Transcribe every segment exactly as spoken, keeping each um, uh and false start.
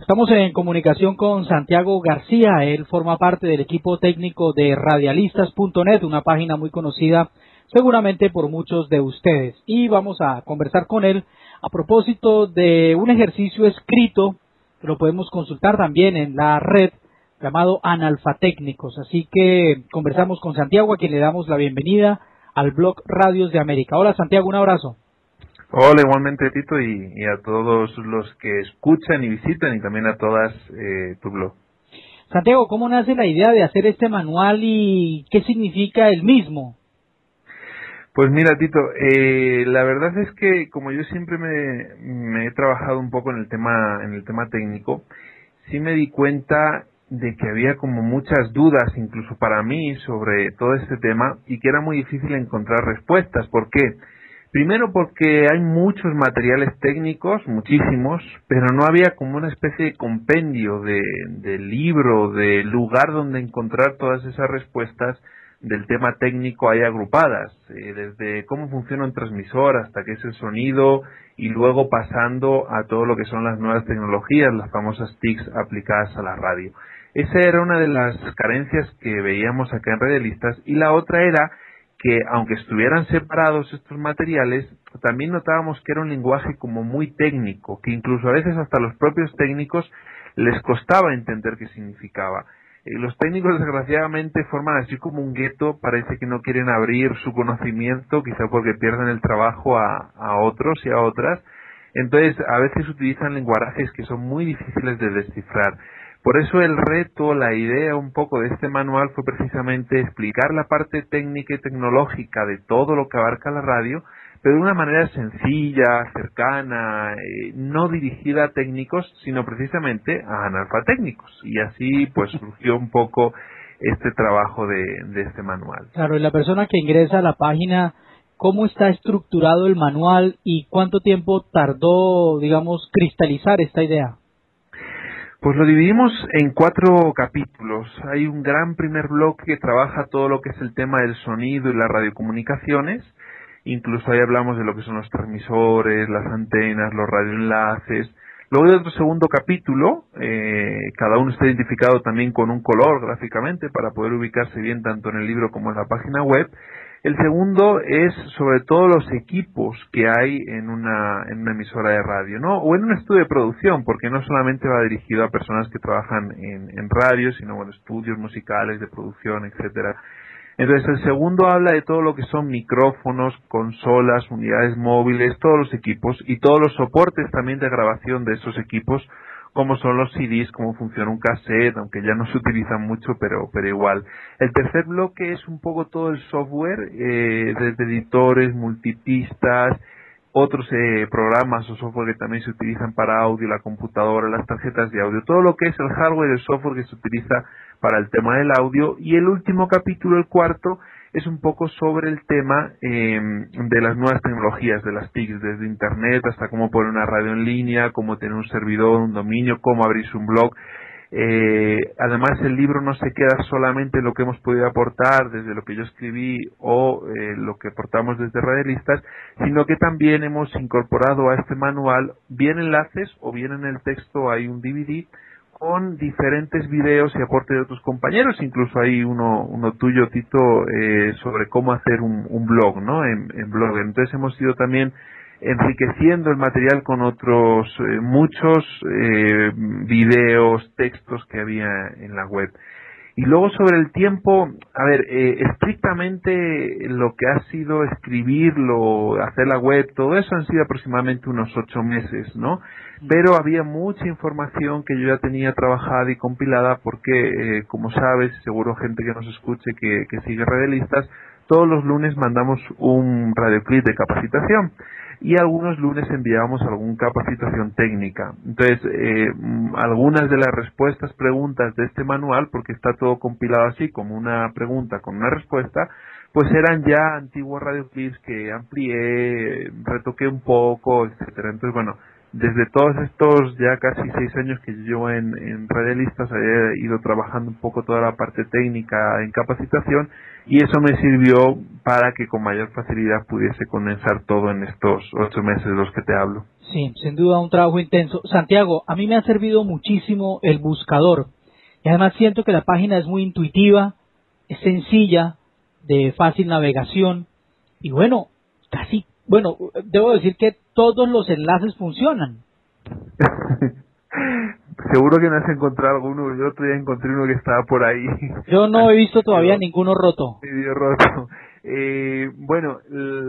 Estamos en comunicación con Santiago García. Él forma parte del equipo técnico de radialistas punto net, una página muy conocida seguramente por muchos de ustedes. Y vamos a conversar con él a propósito de un ejercicio escrito que lo podemos consultar también en la red, llamado Analfatécnicos. Así que conversamos con Santiago, a quien le damos la bienvenida al blog Radios de América. Hola Santiago, un abrazo. Hola, igualmente Tito, y, y a todos los que escuchan y visitan, y también a todas eh, tu blog. Santiago, ¿cómo nace la idea de hacer este manual y qué significa el mismo? Pues mira, Tito, eh, la verdad es que como yo siempre me, me he trabajado un poco en el tema en el tema técnico, sí me di cuenta de que había como muchas dudas, incluso para mí, sobre todo este tema, y que era muy difícil encontrar respuestas. ¿Por qué? Primero porque hay muchos materiales técnicos, muchísimos, pero no había como una especie de compendio de, de libro, de lugar donde encontrar todas esas respuestas del tema técnico ahí agrupadas, eh, desde cómo funciona un transmisor hasta qué es el sonido, y luego pasando a todo lo que son las nuevas tecnologías, las famosas T I Cs aplicadas a la radio. Esa era una de las carencias que veíamos acá en Radialistas, y la otra era que aunque estuvieran separados estos materiales, también notábamos que era un lenguaje como muy técnico, que incluso a veces hasta los propios técnicos les costaba entender qué significaba. Eh, los técnicos desgraciadamente forman así como un gueto, parece que no quieren abrir su conocimiento, quizá porque pierden el trabajo a, a otros y a otras, entonces a veces utilizan lenguajes que son muy difíciles de descifrar. Por eso el reto, la idea un poco de este manual fue precisamente explicar la parte técnica y tecnológica de todo lo que abarca la radio, pero de una manera sencilla, cercana, eh, no dirigida a técnicos, sino precisamente a analfatécnicos. Y así pues surgió un poco este trabajo de, de este manual. Claro, y la persona que ingresa a la página, ¿cómo está estructurado el manual y cuánto tiempo tardó, digamos, cristalizar esta idea? Pues lo dividimos en cuatro capítulos. Hay un gran primer bloque que trabaja todo lo que es el tema del sonido y las radiocomunicaciones. Incluso ahí hablamos de lo que son los transmisores, las antenas, los radioenlaces. Luego hay otro segundo capítulo, eh, cada uno está identificado también con un color gráficamente para poder ubicarse bien tanto en el libro como en la página web. El segundo es sobre todo los equipos que hay en una, en una emisora de radio, ¿no? O en un estudio de producción, porque no solamente va dirigido a personas que trabajan en, en radio, sino bueno, estudios musicales, de producción, etcétera. Entonces el segundo habla de todo lo que son micrófonos, consolas, unidades móviles, todos los equipos y todos los soportes también de grabación de esos equipos, como son los C Ds, cómo funciona un cassette, aunque ya no se utilizan mucho, pero pero igual. El tercer bloque es un poco todo el software, eh, desde editores, multipistas, otros eh, programas o software que también se utilizan para audio, la computadora, las tarjetas de audio, todo lo que es el hardware y el software que se utiliza para el tema del audio. Y el último capítulo, el cuarto, es un poco sobre el tema eh, de las nuevas tecnologías, de las T I Cs, desde internet hasta cómo poner una radio en línea, cómo tener un servidor, un dominio, cómo abrirse un blog. Eh, además el libro no se queda solamente en lo que hemos podido aportar desde lo que yo escribí o eh, lo que aportamos desde Radialistas, sino que también hemos incorporado a este manual bien enlaces o bien en el texto hay un D V D con diferentes videos y aporte de otros compañeros, incluso hay uno, uno tuyo, Tito, eh, sobre cómo hacer un, un blog, ¿no? En, en blog. Entonces hemos ido también enriqueciendo el material con otros eh, muchos eh, videos, textos que había en la web. Y luego sobre el tiempo, a ver, eh, estrictamente lo que ha sido escribirlo, hacer la web, todo eso han sido aproximadamente unos ocho meses, ¿no? Pero había mucha información que yo ya tenía trabajada y compilada porque, eh, como sabes, seguro gente que nos escuche que, que sigue Radialistas, todos los lunes mandamos un radioclip de capacitación y algunos lunes enviábamos alguna capacitación técnica. Entonces, eh, algunas de las respuestas, preguntas de este manual, porque está todo compilado así, como una pregunta con una respuesta, pues eran ya antiguos radioclips que amplié, retoqué un poco, etcétera. Entonces, bueno, desde todos estos ya casi seis años que yo en, en Radialistas he ido trabajando un poco toda la parte técnica en capacitación, y eso me sirvió para que con mayor facilidad pudiese condensar todo en estos ocho meses de los que te hablo. Sí, sin duda un trabajo intenso. Santiago, a mí me ha servido muchísimo el buscador, y además siento que la página es muy intuitiva, es sencilla, de fácil navegación, y bueno, casi, bueno, debo decir que todos los enlaces funcionan. Seguro que no has encontrado alguno. Yo otro día encontré uno que estaba por ahí. Yo no he visto todavía ninguno roto. Medio roto. Eh, bueno,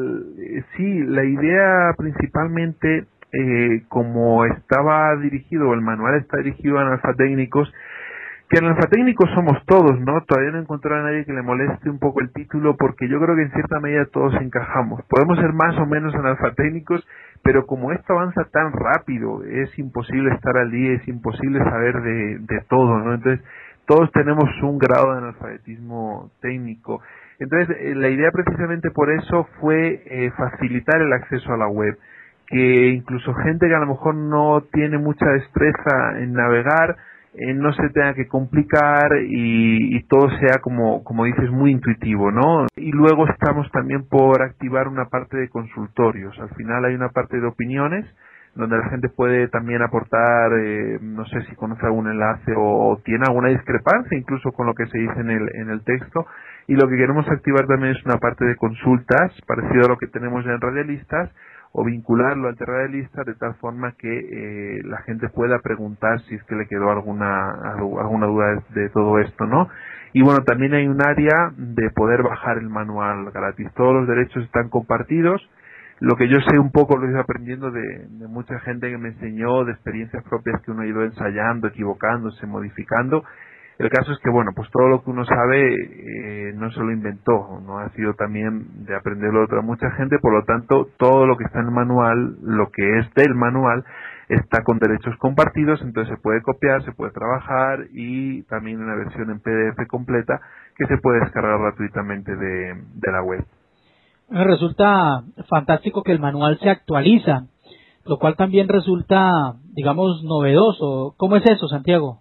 el, sí, la idea principalmente, eh, como estaba dirigido, el manual está dirigido a analfatécnicos, que analfatécnicos somos todos, ¿no? Todavía no he encontrado a nadie que le moleste un poco el título, porque yo creo que en cierta medida todos encajamos. Podemos ser más o menos analfatécnicos, pero como esto avanza tan rápido, es imposible estar al día, es imposible saber de, de todo, ¿no? Entonces, todos tenemos un grado de analfabetismo técnico. Entonces, eh, la idea precisamente por eso fue eh, facilitar el acceso a la web, que incluso gente que a lo mejor no tiene mucha destreza en navegar, Eh, no se tenga que complicar y, y todo sea, como, como dices, muy intuitivo, ¿no? Y luego estamos también por activar una parte de consultorios. Al final hay una parte de opiniones donde la gente puede también aportar, eh, no sé si conoce algún enlace o, o tiene alguna discrepancia incluso con lo que se dice en el, en el texto. Y lo que queremos activar también es una parte de consultas, parecido a lo que tenemos ya en Radialistas, o vincularlo al Radialistas de tal forma que eh, la gente pueda preguntar si es que le quedó alguna alguna duda de, de todo esto, ¿no? Y bueno, también hay un área de poder bajar el manual gratis. Todos los derechos están compartidos. Lo que yo sé un poco lo he ido aprendiendo de, de mucha gente que me enseñó, de experiencias propias que uno ha ido ensayando, equivocándose, modificando. El caso es que, bueno, pues todo lo que uno sabe eh, no se lo inventó, no ha sido también de aprenderlo de otra mucha gente, por lo tanto, todo lo que está en el manual, lo que es del manual, está con derechos compartidos, entonces se puede copiar, se puede trabajar, y también una versión en P D F completa que se puede descargar gratuitamente de, de la web. Me resulta fantástico que el manual se actualiza, lo cual también resulta, digamos, novedoso. ¿Cómo es eso, Santiago?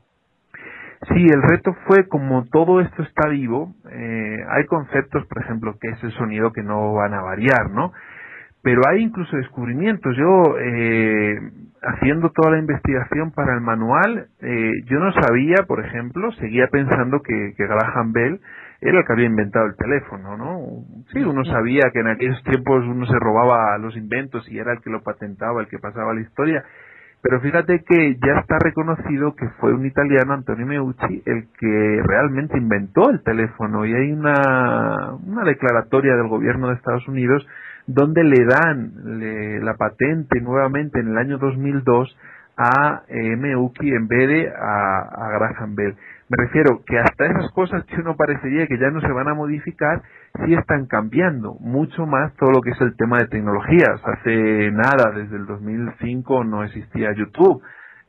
Sí, el reto fue, como todo esto está vivo, eh, hay conceptos, por ejemplo, que es el sonido, que no van a variar, ¿no? Pero hay incluso descubrimientos. Yo, eh, haciendo toda la investigación para el manual, eh, yo no sabía, por ejemplo, seguía pensando que, que Graham Bell era el que había inventado el teléfono, ¿no? Sí, uno sabía que en aquellos tiempos uno se robaba los inventos y era el que lo patentaba, el que pasaba la historia. Pero fíjate que ya está reconocido que fue un italiano, Antonio Meucci, el que realmente inventó el teléfono, y hay una, una declaratoria del gobierno de Estados Unidos donde le dan le, la patente nuevamente en el año dos mil dos a eh, Meucci en vez de a, a Graham Bell. Me refiero que hasta esas cosas que uno parecería que ya no se van a modificar, sí están cambiando mucho más todo lo que es el tema de tecnologías. Hace nada, desde el dos mil cinco no existía YouTube,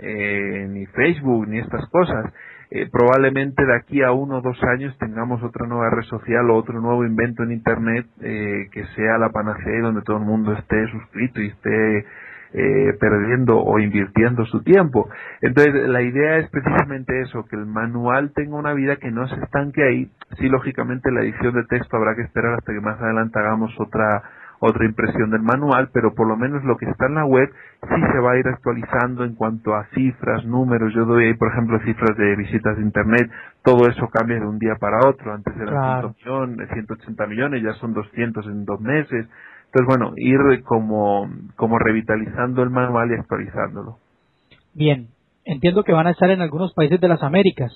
eh, ni Facebook, ni estas cosas. Eh, probablemente de aquí a uno o dos años tengamos otra nueva red social o otro nuevo invento en Internet eh, que sea la panacea y donde todo el mundo esté suscrito y esté eh, perdiendo o invirtiendo su tiempo. Entonces, la idea es precisamente eso, que el manual tenga una vida que no se estanque ahí. Sí, lógicamente la edición de texto habrá que esperar hasta que más adelante hagamos otra otra impresión del manual, pero por lo menos lo que está en la web sí se va a ir actualizando en cuanto a cifras, números. Yo doy ahí, por ejemplo, cifras de visitas de Internet. Todo eso cambia de un día para otro. Antes eran Claro. ciento millones, ciento ochenta millones, ya son doscientos en dos meses. Entonces, bueno, ir como, como revitalizando el manual y actualizándolo. Bien, entiendo que van a estar en algunos países de las Américas.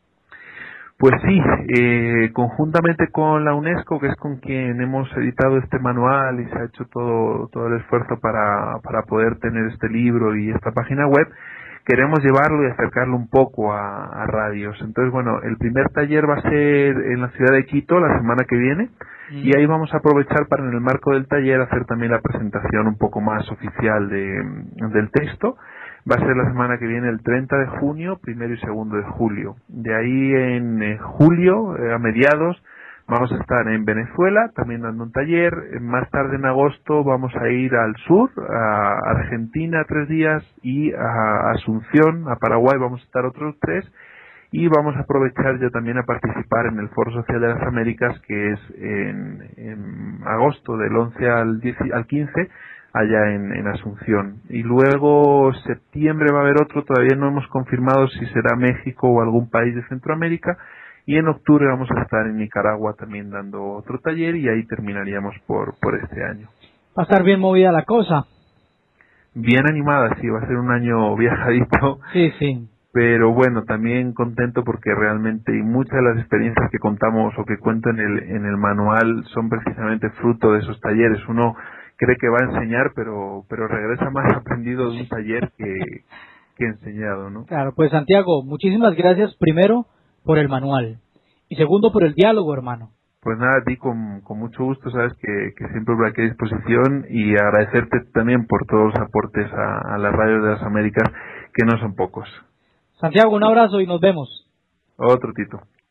Pues sí, eh, conjuntamente con la UNESCO, que es con quien hemos editado este manual y se ha hecho todo todo el esfuerzo para, para poder tener este libro y esta página web, queremos llevarlo y acercarlo un poco a, a radios. Entonces, bueno, el primer taller va a ser en la ciudad de Quito la semana que viene, mm. y ahí vamos a aprovechar para, en el marco del taller, hacer también la presentación un poco más oficial de, del texto. Va a ser la semana que viene, el treinta de junio, primero y segundo de julio. De ahí en eh, julio, eh, a mediados, Vamos a estar en Venezuela, también dando un taller. Más tarde en agosto vamos a ir al sur, a Argentina tres días y a Asunción, a Paraguay vamos a estar otros tres. Y vamos a aprovechar ya también a participar en el Foro Social de las Américas, que es en, en agosto del once al, diez, al quince, allá en, en Asunción. Y luego septiembre va a haber otro, todavía no hemos confirmado si será México o algún país de Centroamérica. Y en octubre vamos a estar en Nicaragua también dando otro taller y ahí terminaríamos por, por este año. Va a estar bien movida la cosa. Bien animada, sí, va a ser un año viajadito. Sí, sí. Pero bueno, también contento porque realmente y muchas de las experiencias que contamos o que cuento en el, en el manual son precisamente fruto de esos talleres. Uno cree que va a enseñar, pero, pero regresa más aprendido de un taller que, que enseñado, ¿no? Claro, pues Santiago, muchísimas gracias primero por el manual y segundo por el diálogo, hermano. Pues nada, a ti con, con mucho gusto, sabes que, que siempre por aquí a disposición y agradecerte también por todos los aportes a, a la Radio de las Américas, que no son pocos. Santiago, un abrazo y nos vemos. Otro Tito.